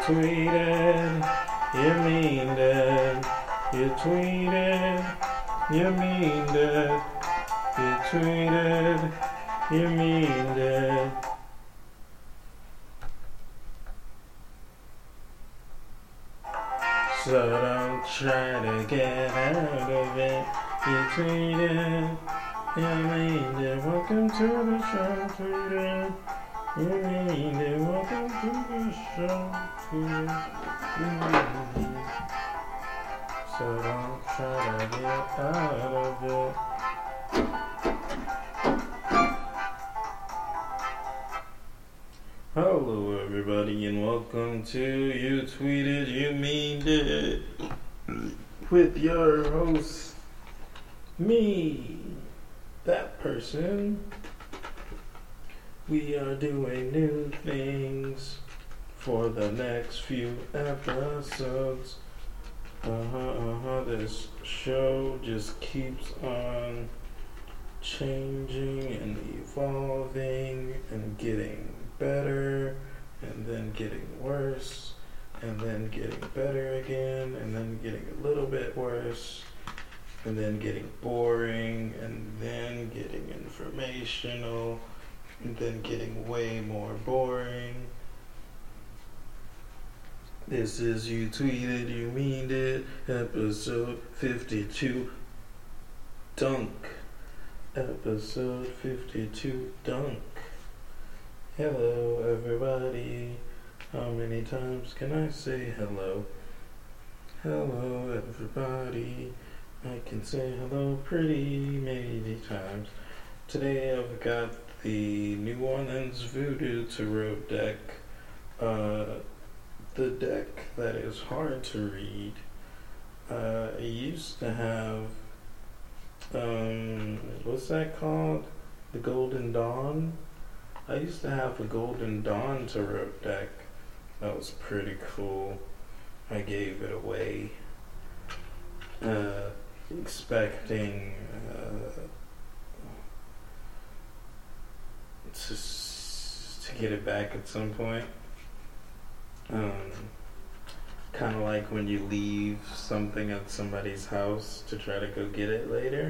tweeted, you mean it. You tweeted, you mean it. You tweeted, you mean it. So don't try to get out of it. You tweeted, you mean it. Welcome to the show, tweeted. You mean it. Welcome to the show, tweeted. You mean it. So don't try to get out of it. Hello everybody and welcome to You Tweeted, You Mean It with your host, me, that person. We are doing new things for the next few episodes. This show just keeps on changing and evolving and getting better and then getting worse and then getting better again and then getting a little bit worse and then getting boring and then getting informational and then getting way more boring. This is You Tweeted, You Mean It, episode 52, Dunk. Episode 52, Dunk. Hello, everybody. How many times can I say hello? Hello, everybody. I can say hello pretty many times. Today I've got the New Orleans Voodoo Tarot deck. The deck that is hard to read. I used to have, what's that called? The Golden Dawn? I used to have a Golden Dawn Tarot deck. That was pretty cool. I gave it away, expecting to get it back at some point. Kind of like when you leave something at somebody's house to try to go get it later.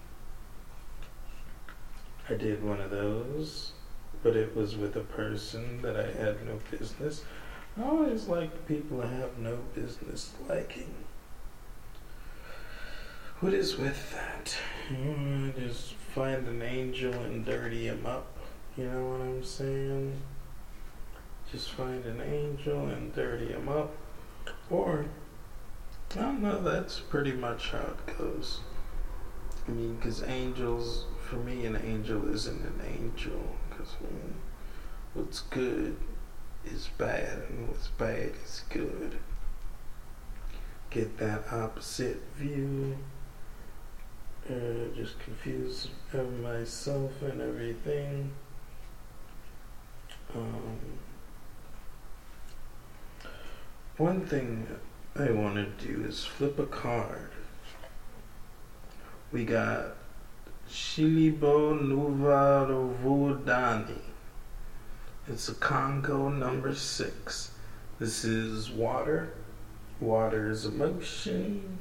I did one of those, but it was with a person that I had no business. I always like people I have no business liking. What is with that? Just find an angel and dirty him up. You know what I'm saying? Just find an angel and dirty him up. Or, I don't know, that's pretty much how it goes. I mean, because angels, for me, an angel isn't an angel. Because what's good is bad, and what's bad is good. Get that opposite view. Just confuse myself and everything. One thing I want to do is flip a card. We got Shilibo Nuvarovodani. It's a Congo number 6. This is water. Water is emotion.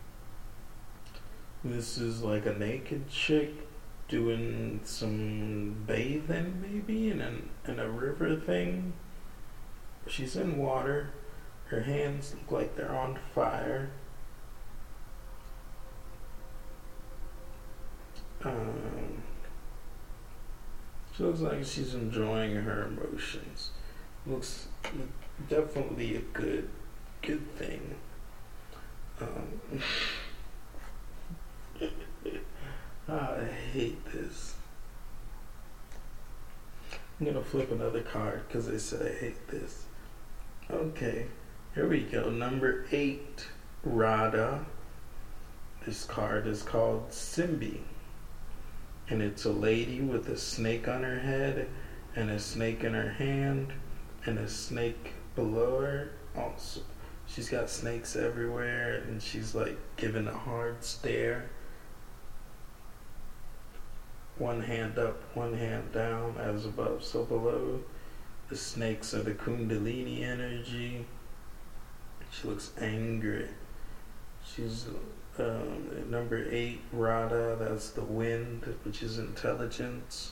This is like a naked chick doing some bathing maybe in a river thing. She's in water. Her hands look like they're on fire. She looks like she's enjoying her emotions. Looks definitely a good thing. I hate this. I'm gonna flip another card because they said I hate this. Okay, here we go. Number 8, Radha. This card is called Simbi. And it's a lady with a snake on her head and a snake in her hand and a snake below her. Also, she's got snakes everywhere and she's like giving a hard stare. One hand up, one hand down, as above, so below. The snakes are the Kundalini energy. She looks angry. She's number 8, Radha, that's the wind, which is intelligence.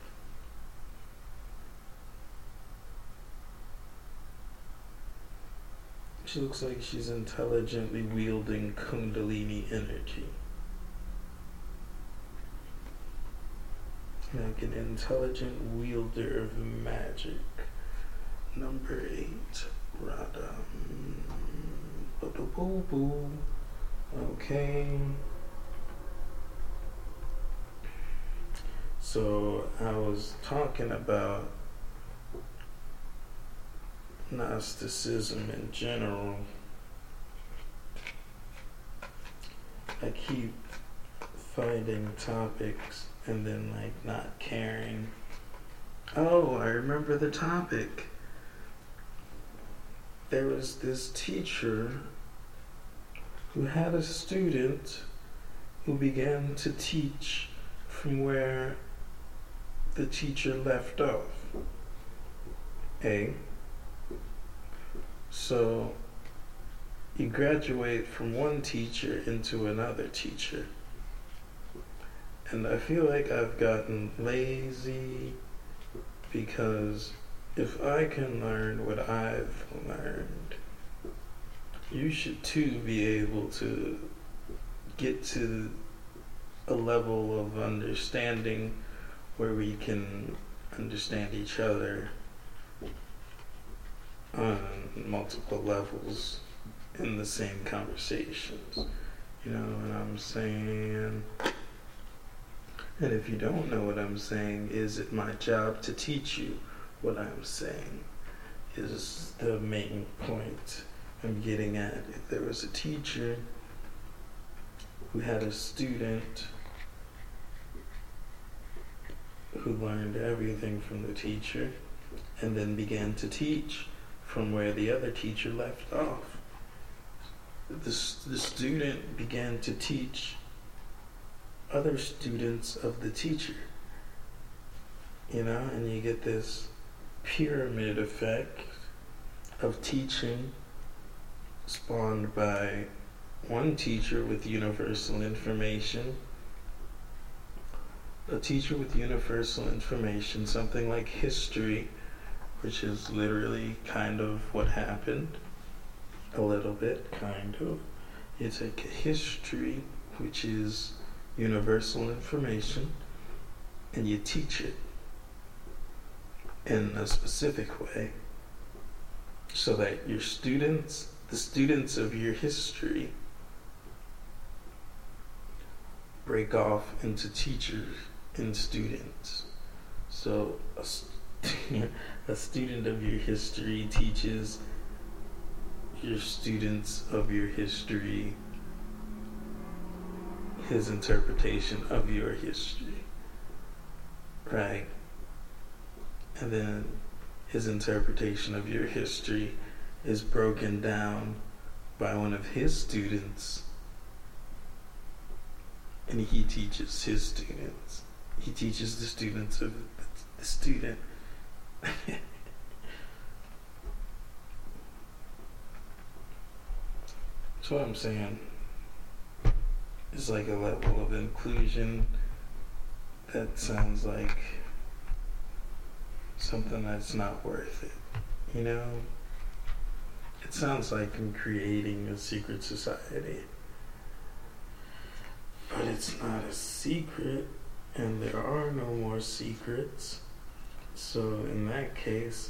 She looks like she's intelligently wielding Kundalini energy. Like an intelligent wielder of magic. Number 8, Radha. Okay. So I was talking about Gnosticism in general. I keep finding topics and then not caring. Oh, I remember the topic. There was this teacher who had a student who began to teach from where the teacher left off. So you graduate from one teacher into another teacher. And I feel like I've gotten lazy because if I can learn what I've learned, you should too be able to get to a level of understanding where we can understand each other on multiple levels in the same conversations. You know what I'm saying? And if you don't know what I'm saying, is it my job to teach you what I'm saying? Is the main point I'm getting at. If there was a teacher who had a student who learned everything from the teacher and then began to teach from where the other teacher left off, the student began to teach other students of the teacher, and you get this pyramid effect of teaching spawned by one teacher with universal information, something like history, which is literally kind of what happened, a little bit, kind of. You take a history, which is universal information, and you teach it in a specific way so that your students, the students of your history, break off into teachers and students. So a student of your history teaches your students of your history his interpretation of your history, right? And then his interpretation of your history is broken down by one of his students, and he teaches his students. He teaches the students of the student. That's what I'm saying. It's like a level of inclusion that sounds like something that's not worth it. It sounds like I'm creating a secret society. But it's not a secret, and there are no more secrets. So in that case,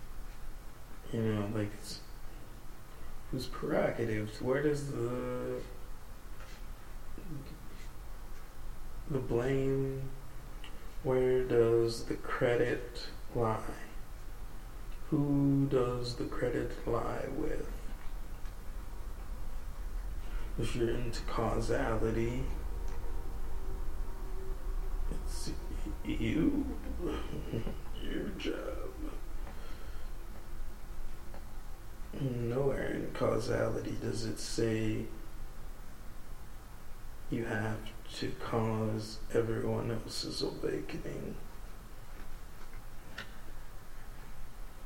it's whose prerogatives? Where does the blame, where does the credit lie? Who does the credit lie with? If you're into causality, it's you, your job. Nowhere in causality does it say you have to cause everyone else's awakening.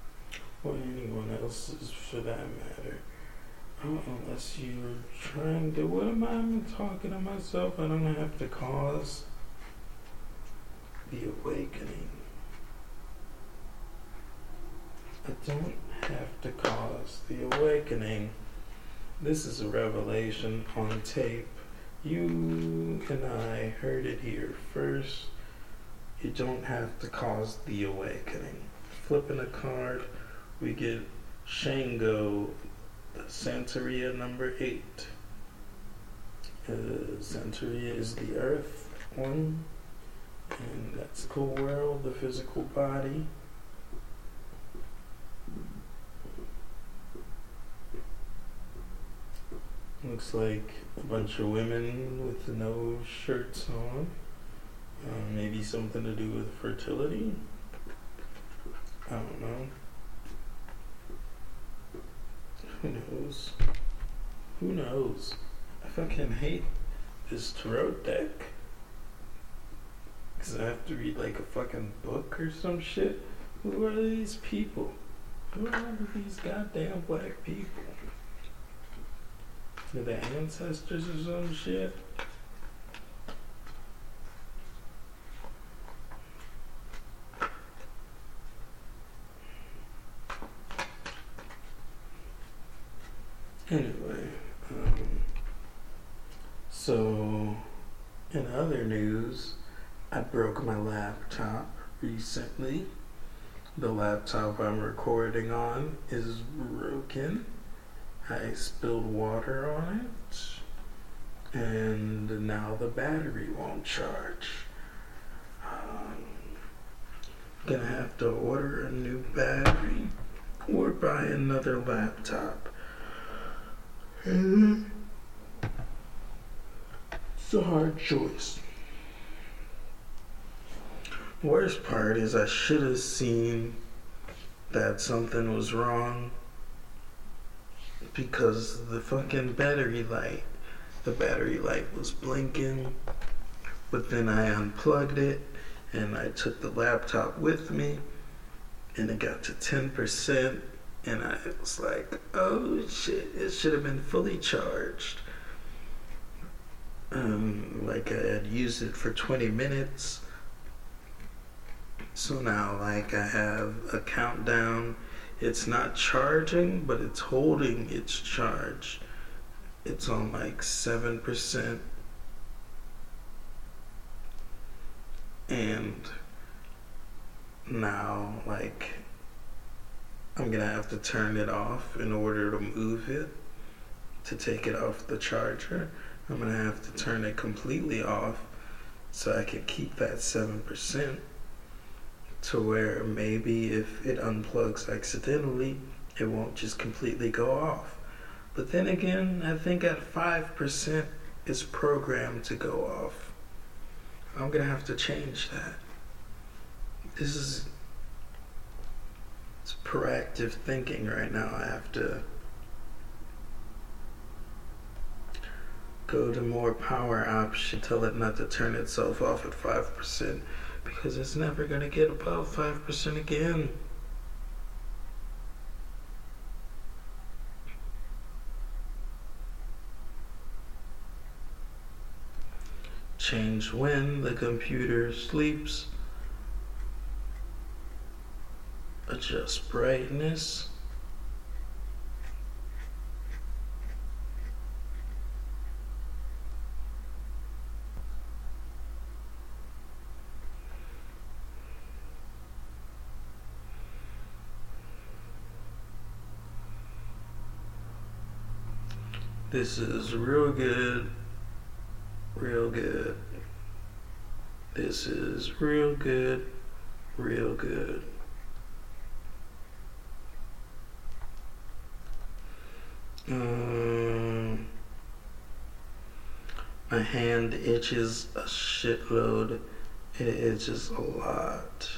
or anyone else's for that matter. Unless you're trying to, what am I talking to myself? I don't have to cause the awakening. I don't have to cause the awakening. This is a revelation on tape. You and I heard it here first. You don't have to cause the awakening. Flipping a card, we get Shango, the Santeria number 8. Santeria is the earth one, and that's cool world, the physical body. Looks like a bunch of women with no shirts on. Maybe something to do with fertility. I don't know. Who knows? Who knows? I fucking hate this tarot deck. Because I have to read like a fucking book or some shit. Who are these people? Who are these goddamn black people? Are they ancestors or some shit? Anyway, so in other news, I broke my laptop recently. The laptop I'm recording on is broken. I spilled water on it, and now the battery won't charge. Gonna have to order a new battery or buy another laptop. It's a hard choice. Worst part is I should have seen that something was wrong because the fucking battery light was blinking, but then I unplugged it and I took the laptop with me and it got to 10%. And I was like, oh shit, it should have been fully charged. Like I had used it for 20 minutes. So now like I have a countdown. It's not charging, but it's holding its charge. It's on like 7%. And now like I'm gonna have to turn it off in order to move it, to take it off the charger. I'm gonna have to turn it completely off so I can keep that 7%, to where maybe if it unplugs accidentally, it won't just completely go off. But then again, I think at 5% it's programmed to go off. I'm gonna have to change that. It's proactive thinking right now. I have to go to more power option, tell it not to turn itself off at 5%, because it's never going to get above 5% again. Change when the computer sleeps. Adjust brightness. This is real good, real good. This is real good, real good. My hand itches a shitload. It itches a lot.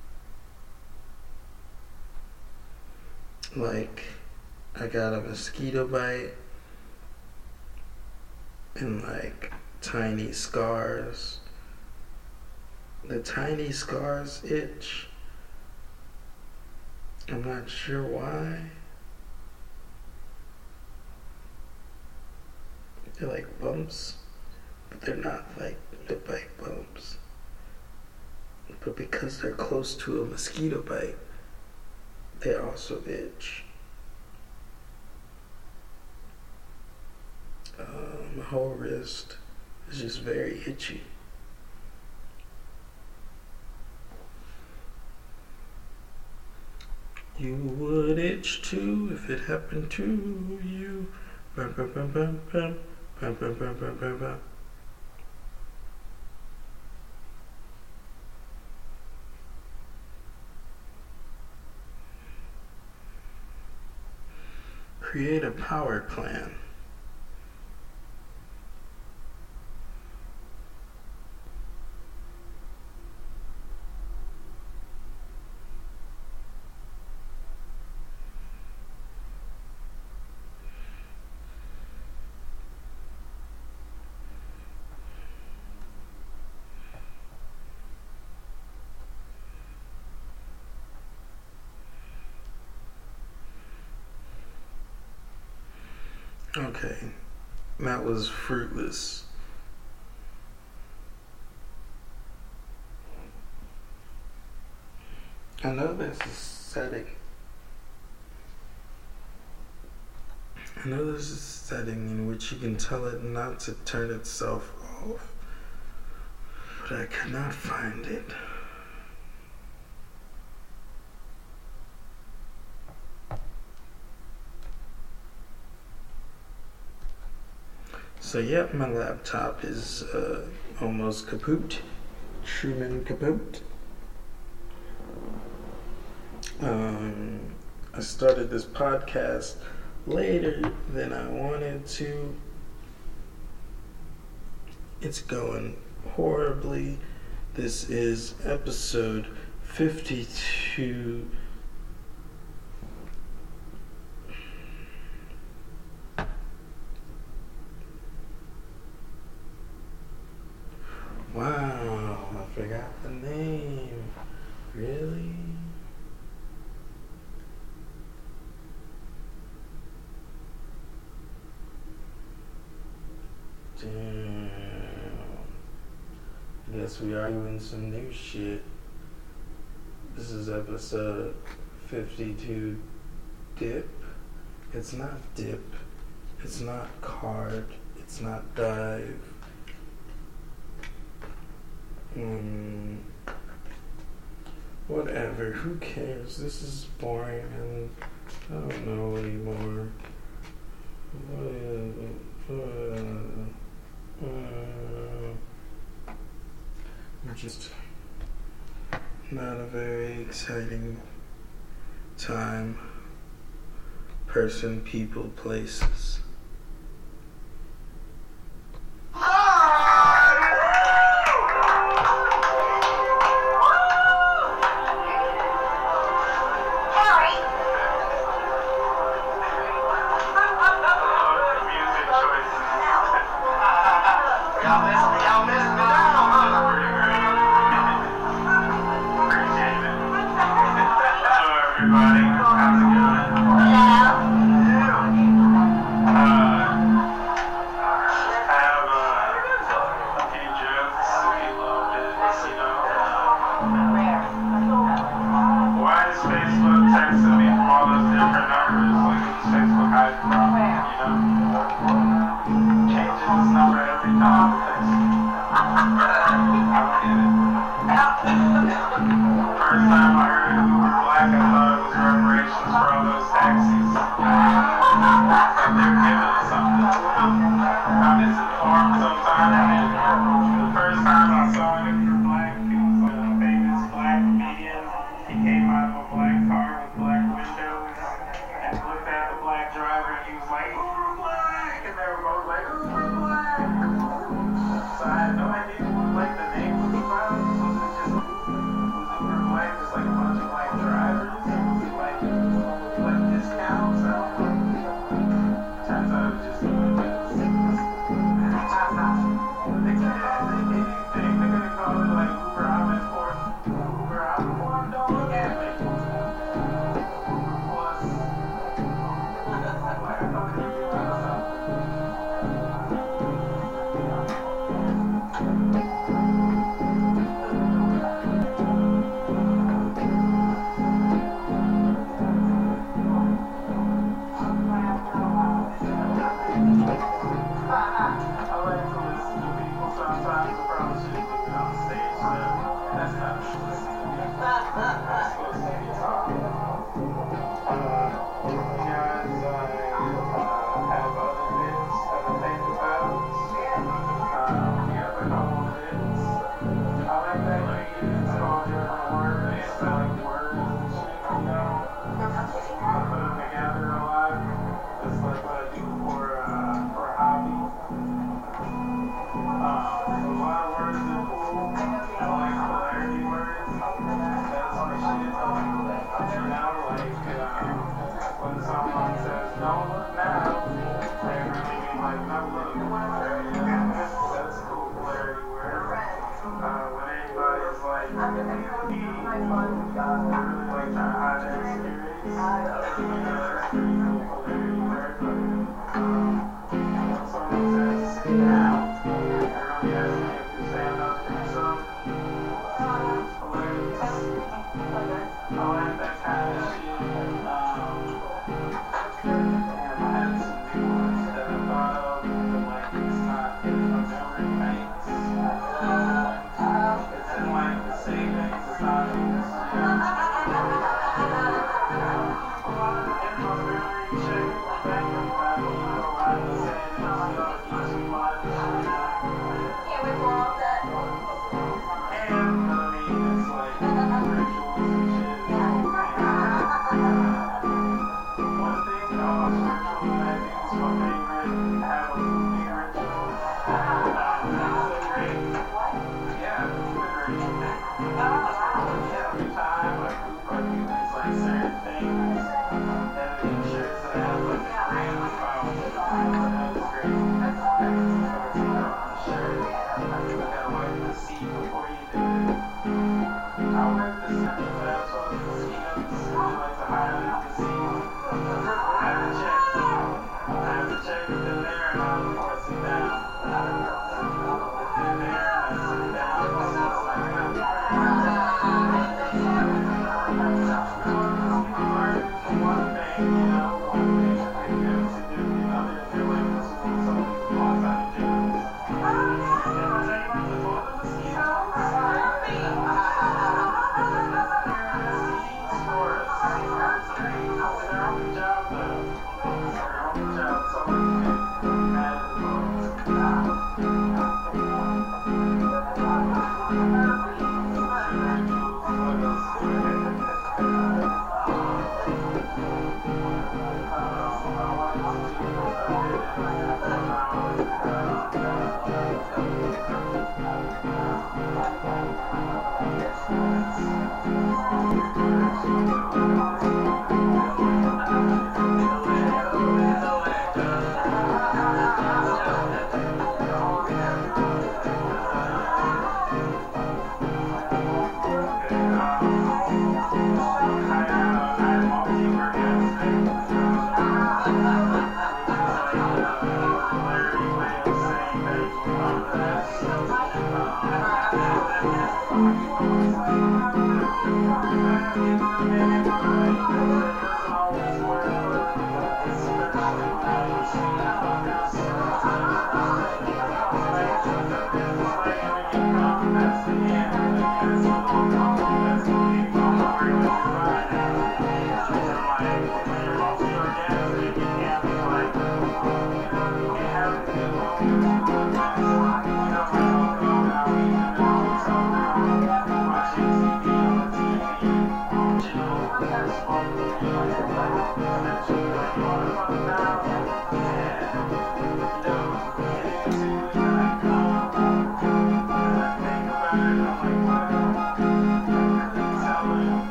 Like, I got a mosquito bite and like tiny scars. The tiny scars itch. I'm not sure why. They're like bumps, but they're not like the bite bumps. But because they're close to a mosquito bite, they also itch. My whole wrist is just very itchy. You would itch too if it happened to you. Bum, bum, bum, bum, bum. Bum, bum, bum, bum, bum, bum. Create a power plan. Okay, that was fruitless. I know there's a setting. In which you can tell it not to turn itself off, but I cannot find it. So yep, my laptop is almost kaput. Truman kaput. I started this podcast later than I wanted to. It's going horribly. This is episode 52. Wow, I forgot the name. Really? Damn. I guess we are doing some new shit. This is episode 52 Dip. It's not Dip. It's not Card. It's not Dive. Whatever, who cares? This is boring and I don't know anymore. Just not a very exciting time. Person, people, places.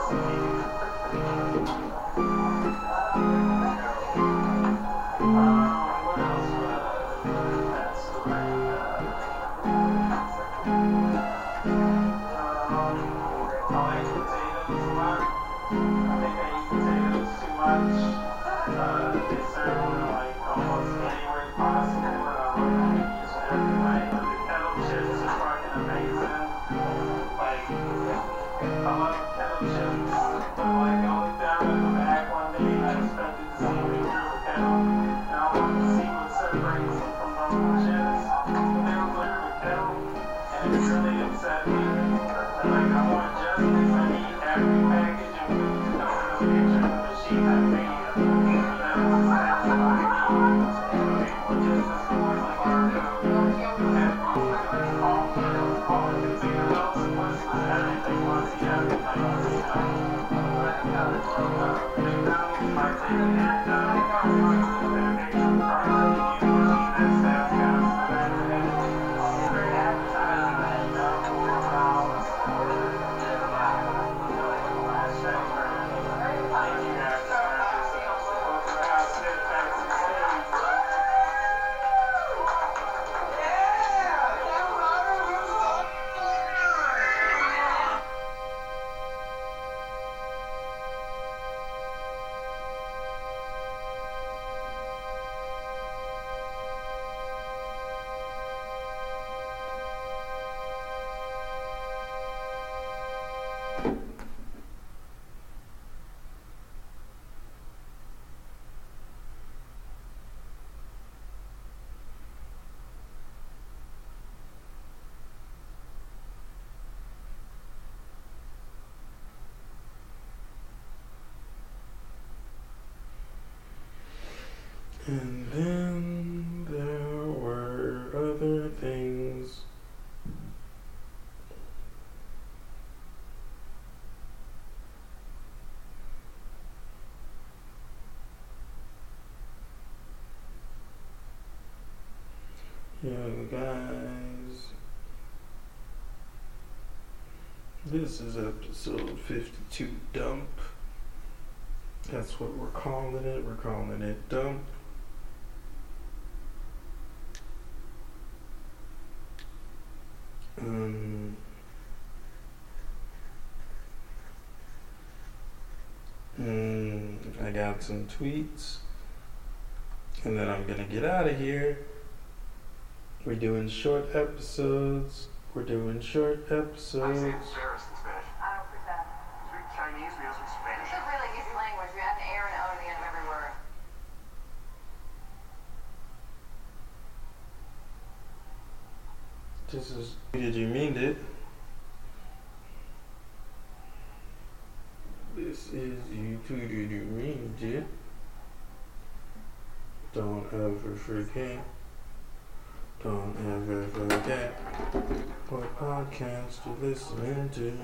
And then there were other things. Young guys, this is episode 52 Dump. That's what we're calling it. We're calling it Dump. I got some tweets, and then I'm gonna get out of here. We're doing short episodes. I say embarrassed in Spanish. I don't pretend. Speak Chinese, we don't speak Spanish. It's a really easy language. We have an air and an O at the end of every word. This is. Did you mean it? This is you too. Did you mean it? Don't ever forget. Don't ever forget what podcast you're listening to.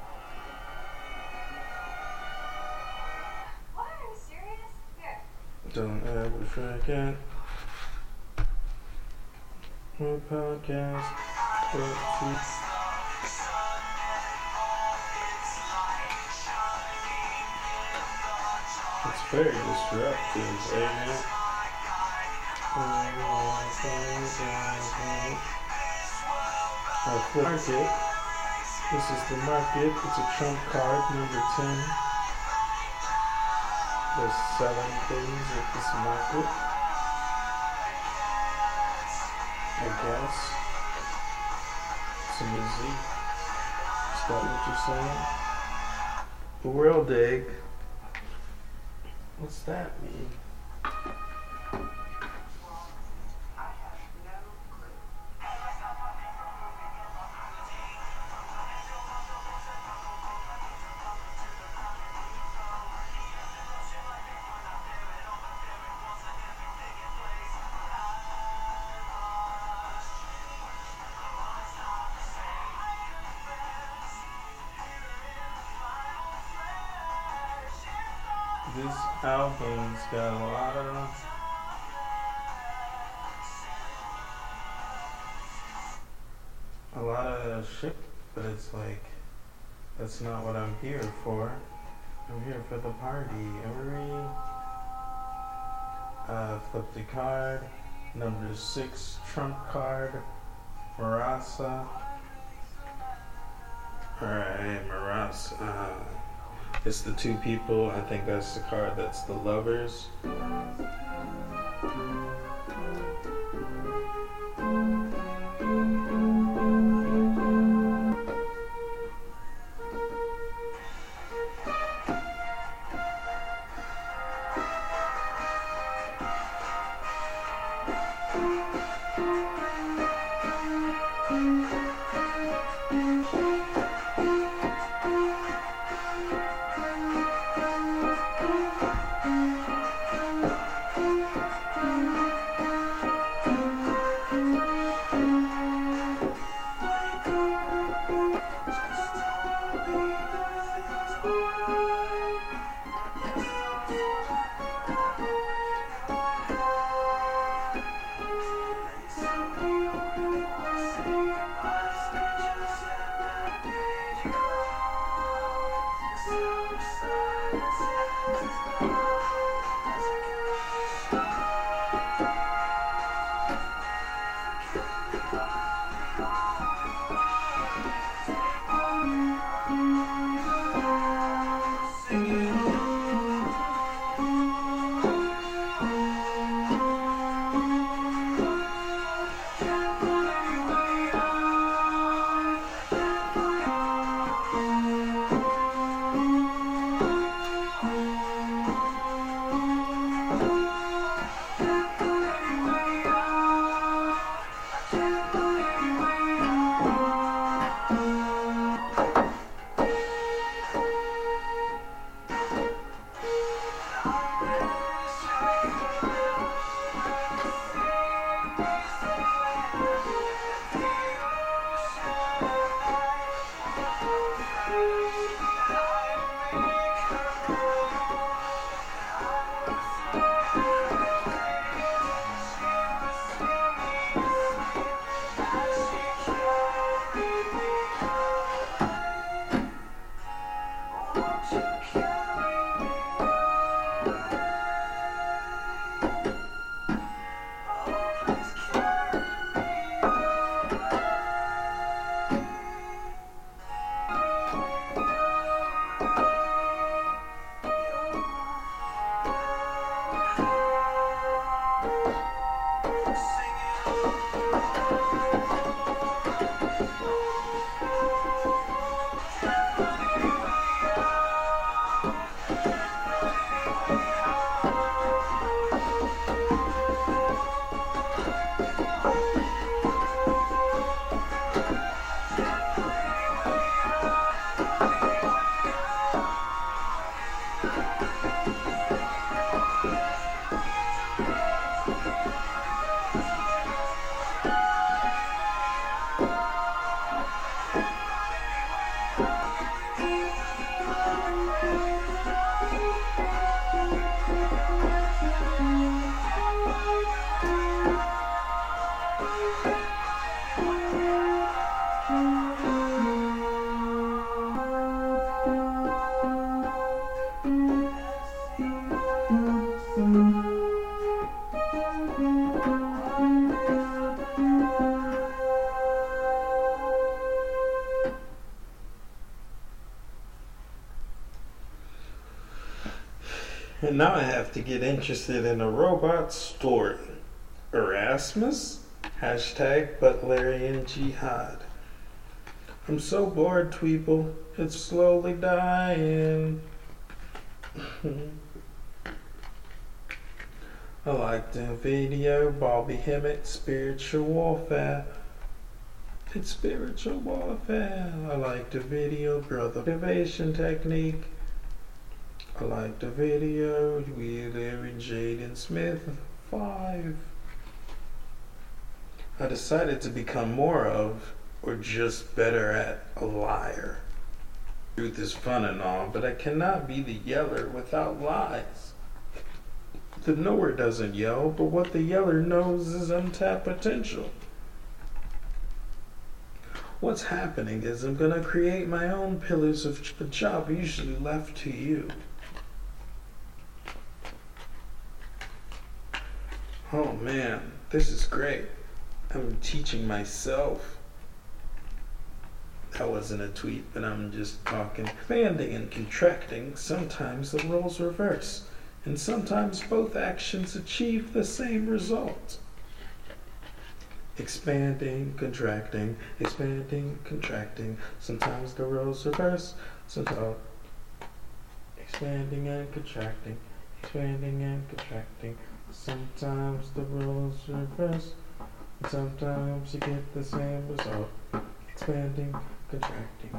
What? Are you serious? Here. Don't ever forget what podcast it's very disruptive, ain't it? Market. This is the market. It's a trump card, number 10. They're selling things at this market, I guess. It's easy. Is that what you're saying? World egg. What's that mean? This album's got a lot of shit, but it's like, that's not what I'm here for. I'm here for the party. Every flip the card. Number 6 trump card. Marasa. Alright, Marasa. It's the 2 people. I think that's the card that's the lovers. And now I have to get interested in a robot story. Erasmus? Hashtag Butlerian Jihad. I'm so bored, Tweeple. It's slowly dying. I like the video, Bobby Hemmett, Spiritual Warfare. It's spiritual warfare. I like the video, Brother Motivation Technique. I like the video, Wheeler and Jaden Smith, 5. I decided to become more of, or just better at, a liar. Truth is fun and all, but I cannot be the yeller without lies. The knower doesn't yell, but what the yeller knows is untapped potential. what's happening is I'm gonna create my own pillars of a job usually left to you. Oh man, this is great. I'm teaching myself. That wasn't a tweet, but I'm just talking. Expanding and contracting, sometimes the roles reverse, and sometimes both actions achieve the same result. Expanding, contracting, sometimes the roles reverse, sometimes expanding and contracting, sometimes the roles reverse, sometimes you get the same result. Expanding, contracting,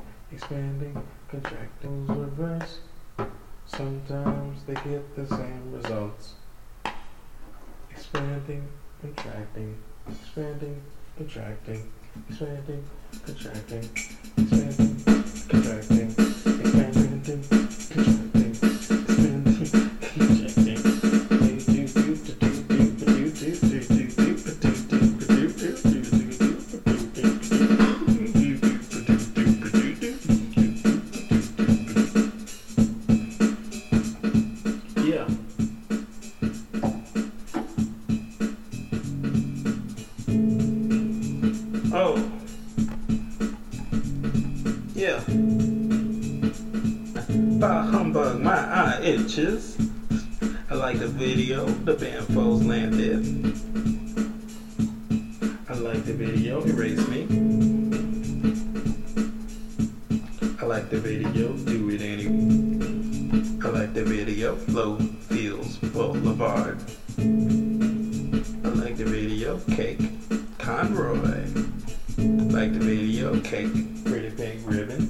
reverse, sometimes they get the same results. Expanding, contracting, expanding, contracting, expanding, contracting, expanding, contracting, expanding, contracting, expanding, contracting. Yeah. Oh. Yeah. Bah humbug, my eye itches. I like the video, the band foes landed. I like the video, erase me. I like the video, do it anyway. I like the video, Low Fields Boulevard. I like the video, Cake, Conroy. Like the video, Cake, Pretty Pink Ribbon.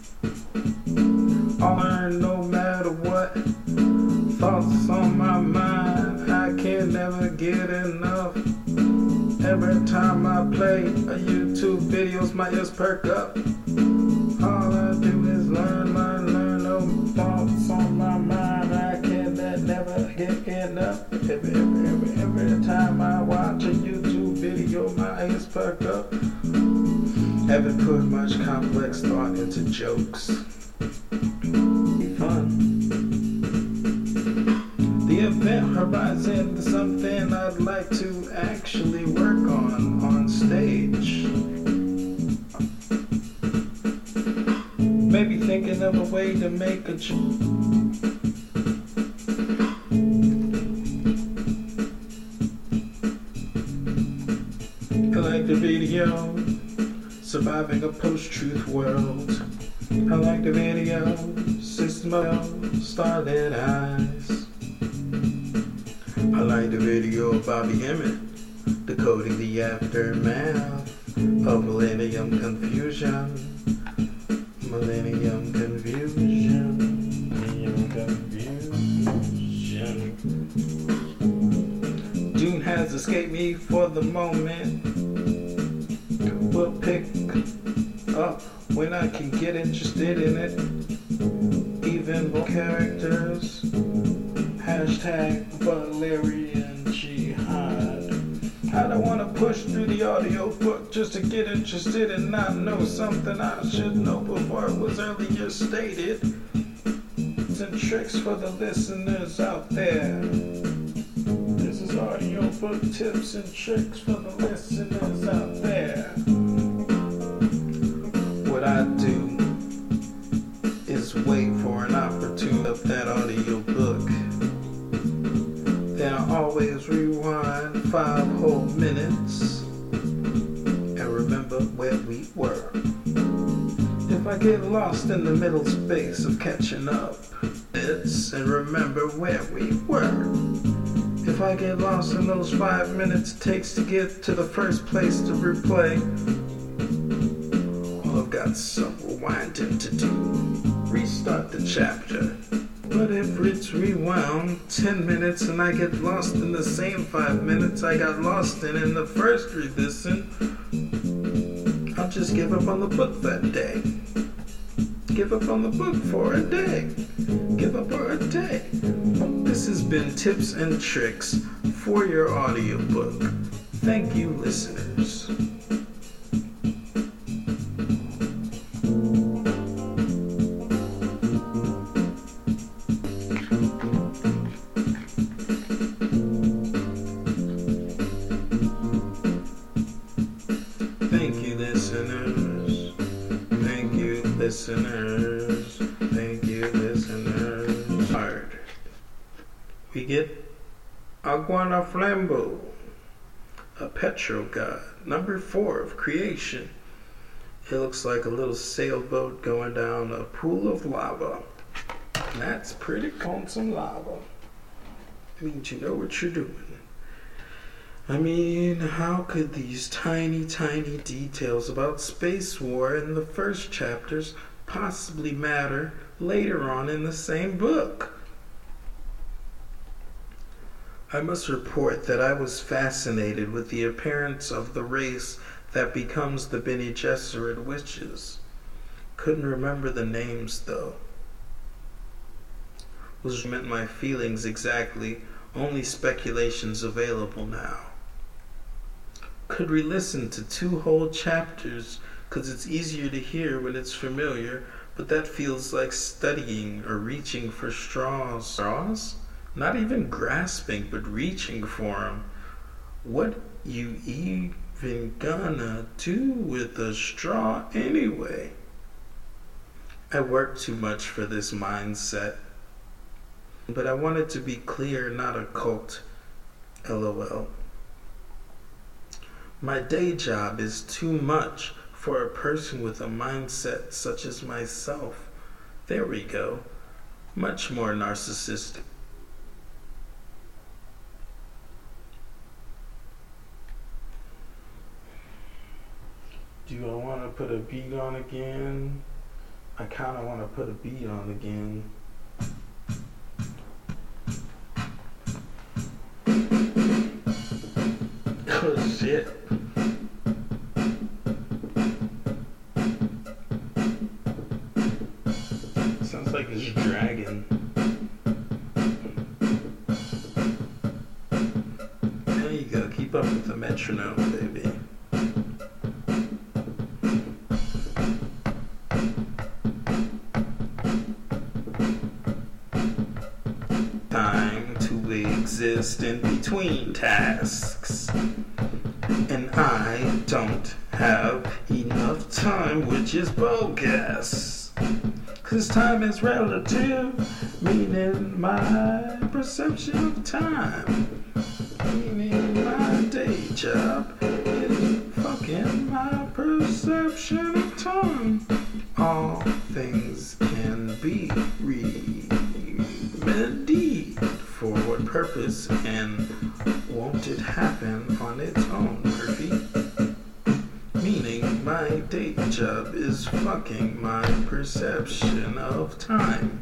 I'll learn no matter what. Thoughts on my mind, I can never get enough. Every time I play a YouTube videos, my ears perk up. All I do is learn. No thoughts on my mind, I can never get enough. Every time I watch a YouTube video, my ears perk up. Haven't put much complex thought into jokes. Be fun. The event horizon is something I'd like to actually work on stage. Maybe thinking of a way to make a I like the video, surviving a post-truth world. I like the video, System of Starlit Eyes. I like the video of Bobby Emmett, decoding the aftermath of Millennium Confusion. Dune has escaped me for the moment. We'll pick up when I can get interested in it. Even more characters. Hashtag Valerian Jihad. I don't want to push through the audio book just to get interested and not know something I should know before it was earlier stated. And tricks for the listeners out there. This is audio book tips and tricks for the listeners out there. What I do is wait for an opportunity of that audio book. Then I always rewind 5 whole minutes and remember where we were. If I get lost in the middle space of catching up, it's and remember where we were. If I get lost in those 5 minutes it takes to get to the first place to replay, well, I've got some rewinding to do. Restart the chapter. But if it's rewound 10 minutes and I get lost in the same 5 minutes I got lost in the first re-listen, I'll just give up on the book that day. Give up on the book for a day. Give up for a day. This has been Tips and Tricks for your audiobook. Thank you, listeners. listeners. Thank you, listeners. Hard. We get Aguana Flambo, a petro god, number 4 of creation. It looks like a little sailboat going down a pool of lava. And that's pretty lonesome lava. Means you know what you're doing. I mean, how could these tiny, tiny details about space war in the first chapters possibly matter later on in the same book? I must report that I was fascinated with the appearance of the race that becomes the Bene Gesserit witches. Couldn't remember the names though. Was meant my feelings exactly, only speculations available now. Could re-listen to 2 whole chapters, 'cause it's easier to hear when it's familiar, but that feels like studying or reaching for straws. Straws? Not even grasping, but reaching for them. What you even gonna do with a straw anyway? I work too much for this mindset. But I wanted to be clear, not a cult. LOL. My day job is too much for a person with a mindset such as myself. There we go. Much more narcissistic. Do I want to put a beat on again? I kind of want to put a beat on again. Oh shit. Sounds like it's dragging. There you go. Keep up with the metronome, baby. Time to exist in between tasks. And I don't have enough time, which is bogus. 'Cause time is relative, meaning my perception of time. Meaning my day job is fucking my perception of time. All things can be remedied. For what purpose, and won't it happen on its own, Murphy? Meaning my day job is fucking my perception of time.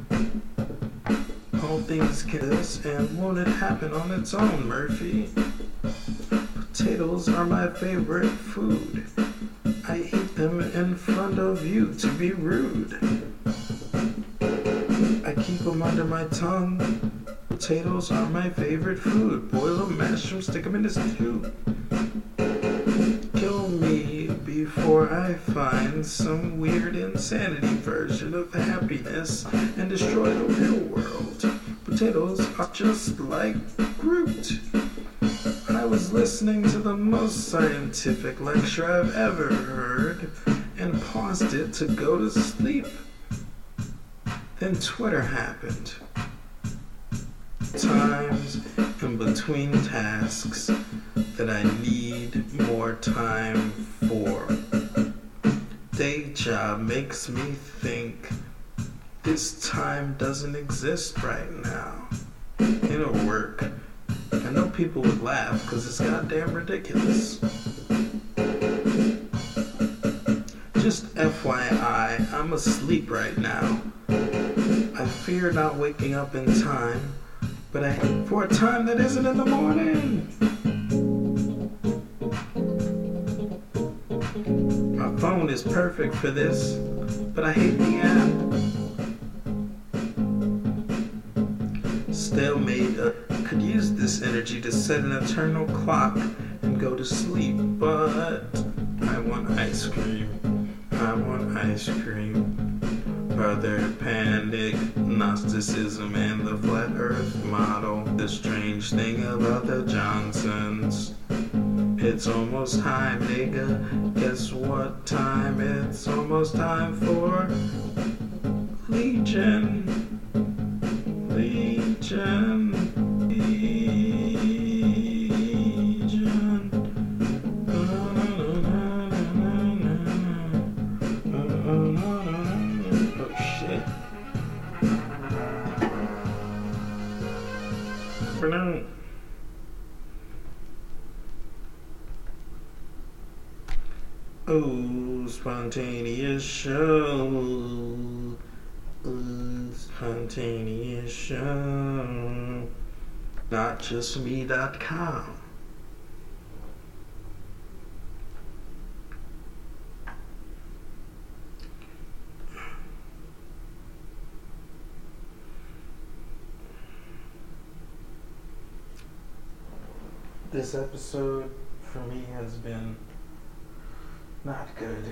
All things can this, and won't it happen on its own, Murphy? Potatoes are my favorite food. I eat them in front of you to be rude. I keep them under my tongue. Potatoes are my favorite food. Boil them, mash them, stick them in a stew. Kill me before I find some weird insanity version of happiness and destroy the real world. Potatoes are just like Groot. I was listening to the most scientific lecture I've ever heard and paused it to go to sleep. Then Twitter happened. Times in between tasks that I need more time for. Day job makes me think this time doesn't exist right now. It'll work. I know people would laugh because it's goddamn ridiculous. Just FYI, I'm asleep right now. I fear not waking up in time, but for a time that isn't in the morning. My phone is perfect for this, but I hate the app. Stalemate, could use this energy to set an eternal clock and go to sleep, but I want ice cream. I want ice cream. Further panic, Gnosticism, and the flat earth model. The strange thing about the Johnsons It's almost time, nigga. Guess what time? It's almost time for Legion. Legion. Legion. Oh shit. For now. Oh, spontaneous show. Spontaneous show. NotJustMe.com. This episode for me has been not good.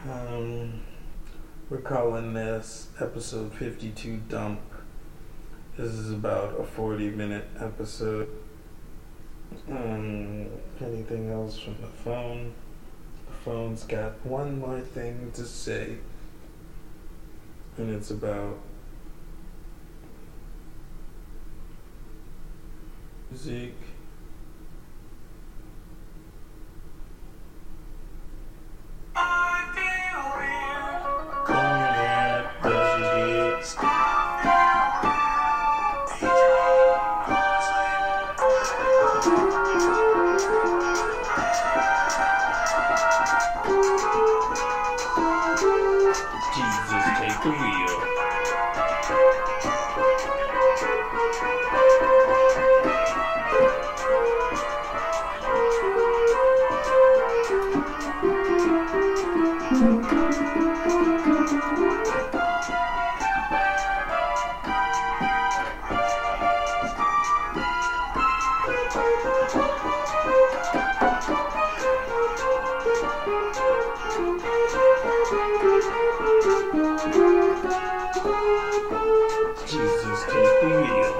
We're calling this episode 52 Dump. This is about a 40-minute episode. Anything else from the phone? The phone's got one more thing to say. And it's about music. Jesus, take the wheel. Jesus, take the wheel.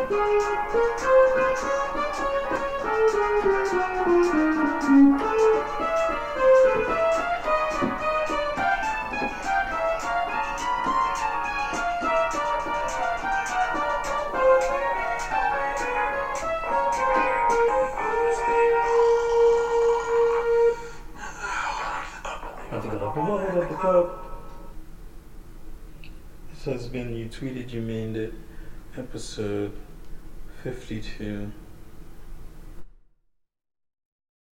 This has been You Tweeted You Meaned It, episode 52.